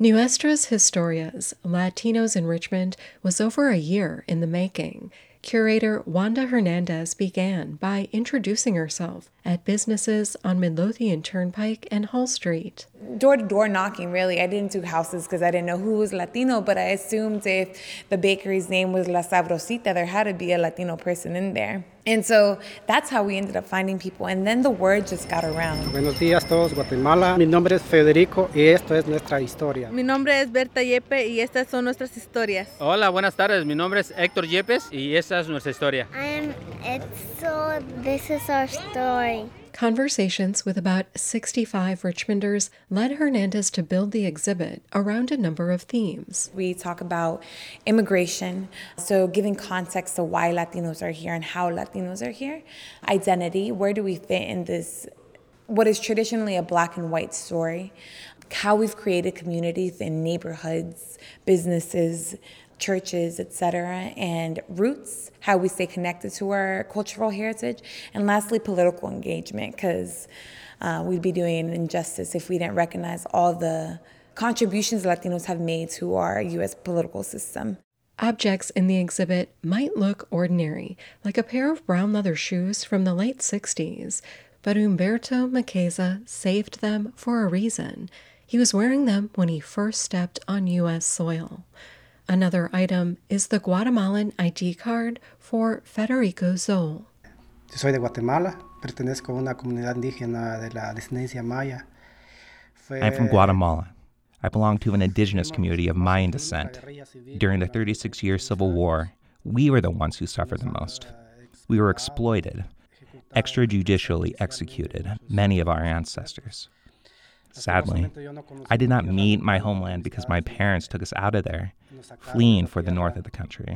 Nuestras Historias, Latinos in Richmond, was over a year in the making. Curator Wanda Hernandez began by introducing herself at businesses on Midlothian Turnpike and Hall Street. Door-to-door knocking, really. I didn't do houses because I didn't know who was Latino, but I assumed if the bakery's name was La Sabrosita, there had to be a Latino person in there. And so that's how we ended up finding people. And then the word just got around. Buenos días todos, Guatemala. Mi nombre es Federico y esto es nuestra historia. Mi nombre es Berta Yepe y estas son nuestras historias. Hola, buenas tardes. Mi nombre es Héctor Yepes y esta es nuestra historia. I am Etzel. This is our story. Conversations with about 65 Richmonders led Hernandez to build the exhibit around a number of themes. We talk about immigration, so giving context to why Latinos are here and how Latinos are here. Identity, where do we fit in this, what is traditionally a black and white story? How we've created communities in neighborhoods, businesses, churches, etc., and roots, how we stay connected to our cultural heritage, and lastly, political engagement, because we'd be doing an injustice if we didn't recognize all the contributions Latinos have made to our U.S. political system. Objects in the exhibit might look ordinary, like a pair of brown leather shoes from the late 60s, but Humberto Maqueza saved them for a reason. He was wearing them when he first stepped on U.S. soil. Another item is the Guatemalan ID card for Federico Zoll. Yo soy de Guatemala, pertenezco a una comunidad indígena de la descendencia maya. I'm from Guatemala. I belong to an indigenous community of Mayan descent. During the 36-year Civil War, we were the ones who suffered the most. We were exploited, extrajudicially executed, many of our ancestors. Sadly, I did not meet my homeland because my parents took us out of there, fleeing for the north of the country.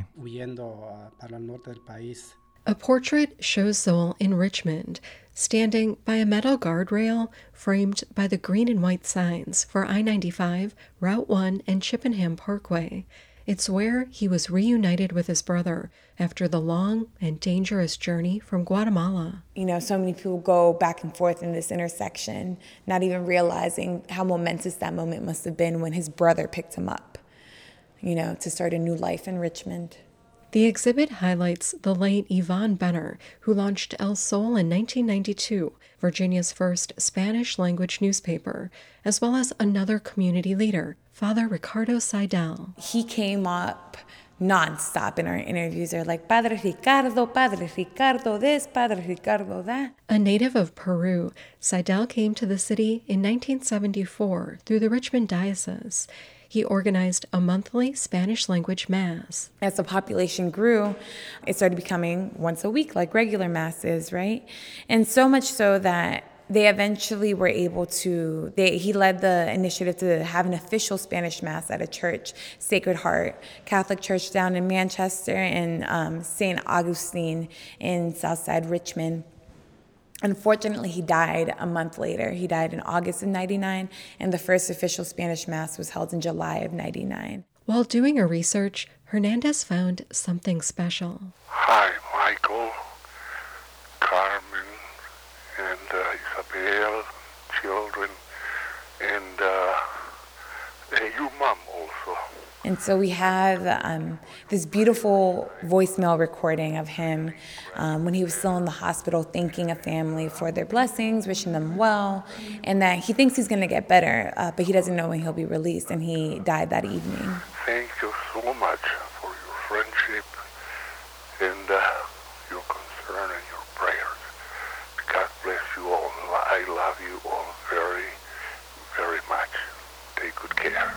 A portrait shows Zoll in Richmond, standing by a metal guardrail framed by the green and white signs for I-95, Route 1, and Chippenham Parkway. It's where he was reunited with his brother after the long and dangerous journey from Guatemala. You know, so many people go back and forth in this intersection, not even realizing how momentous that moment must have been when his brother picked him up, you know, to start a new life in Richmond. The exhibit highlights the late Yvonne Benner, who launched El Sol in 1992, Virginia's first Spanish-language newspaper, as well as another community leader, Father Ricardo Seidel. He came up nonstop in our interviews. They're like, Padre Ricardo this, Padre Ricardo that. A native of Peru, Seidel came to the city in 1974 through the Richmond Diocese. He organized a monthly Spanish-language mass. As the population grew, it started becoming once a week, like regular masses, right? And so much so that they eventually were able to, he led the initiative to have an official Spanish mass at a church, Sacred Heart Catholic Church down in Manchester, and St. Augustine in Southside Richmond. Unfortunately, he died a month later. He died in August of 99, and the first official Spanish Mass was held in July of 99. While doing her research, Hernandez found something special. Hi, Michael, Carmen, and Isabel, children, and your mom also. And so we have this beautiful voicemail recording of him when he was still in the hospital, thanking a family for their blessings, wishing them well, and that he thinks he's going to get better, but he doesn't know when he'll be released, and he died that evening. Thank you so much for your friendship and your concern and your prayers. God bless you all. I love you all very, very much. Take good care.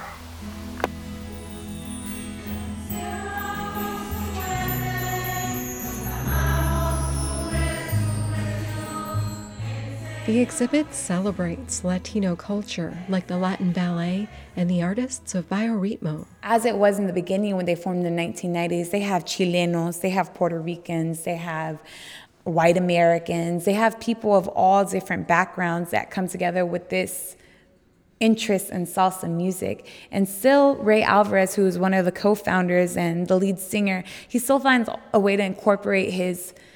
The exhibit celebrates Latino culture, like the Latin ballet and the artists of Bioritmo. As it was in the beginning when they formed in the 1990s, they have Chilenos, they have Puerto Ricans, they have white Americans, they have people of all different backgrounds that come together with this interest in salsa music. And still, Ray Alvarez, who is one of the co-founders and the lead singer, he still finds a way to incorporate his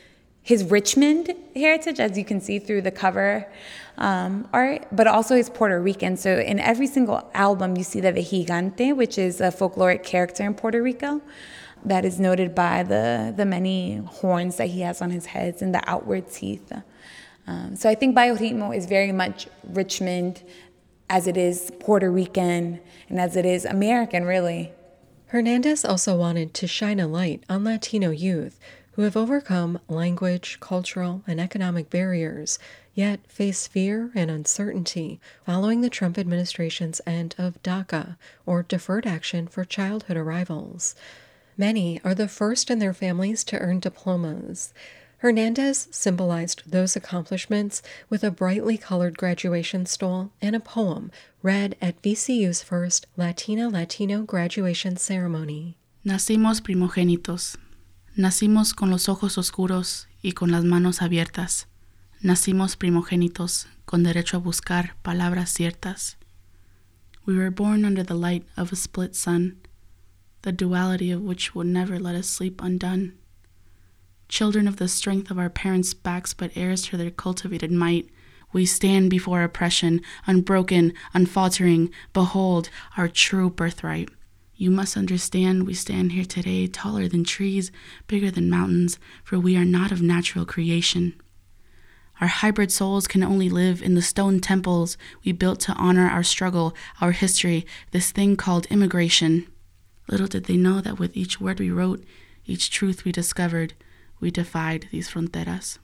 his Richmond heritage, as you can see through the cover art, but also his Puerto Rican. So in every single album, you see the Gigante, which is a folkloric character in Puerto Rico that is noted by the many horns that he has on his head and the outward teeth. So I think Biorritmo is very much Richmond as it is Puerto Rican and as it is American, really. Hernandez also wanted to shine a light on Latino youth who have overcome language, cultural, and economic barriers, yet face fear and uncertainty following the Trump administration's end of DACA, or Deferred Action for Childhood Arrivals. Many are the first in their families to earn diplomas. Hernandez symbolized those accomplishments with a brightly colored graduation stole and a poem read at VCU's first Latina-Latino graduation ceremony. Nacimos primogénitos. Nacimos con los ojos oscuros y con las manos abiertas. Nacimos primogénitos con derecho a buscar palabras ciertas. We were born under the light of a split sun, the duality of which would never let us sleep undone. Children of the strength of our parents' backs, but heirs to their cultivated might, we stand before oppression, unbroken, unfaltering. Behold, our true birthright. You must understand we stand here today taller than trees, bigger than mountains, for we are not of natural creation. Our hybrid souls can only live in the stone temples we built to honor our struggle, our history, this thing called immigration. Little did they know that with each word we wrote, each truth we discovered, we defied these fronteras.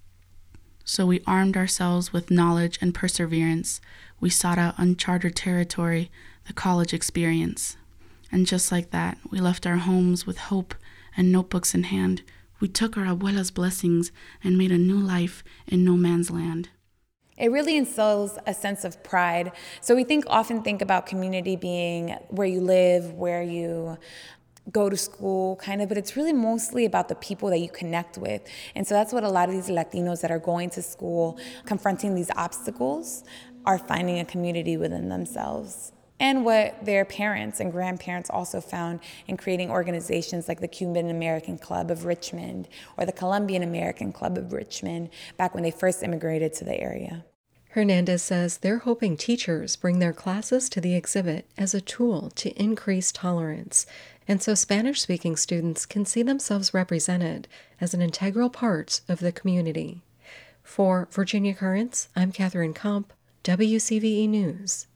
So we armed ourselves with knowledge and perseverance. We sought out uncharted territory, the college experience. And just like that, we left our homes with hope and notebooks in hand. We took our abuela's blessings and made a new life in no man's land. It really instills a sense of pride. So we often think about community being where you live, where you go to school, but it's really mostly about the people that you connect with. And so that's what a lot of these Latinos that are going to school, confronting these obstacles, are finding a community within themselves. And what their parents and grandparents also found in creating organizations like the Cuban American Club of Richmond or the Colombian American Club of Richmond back when they first immigrated to the area. Hernandez says they're hoping teachers bring their classes to the exhibit as a tool to increase tolerance, and so Spanish-speaking students can see themselves represented as an integral part of the community. For Virginia Currents, I'm Catherine Komp, WCVE News.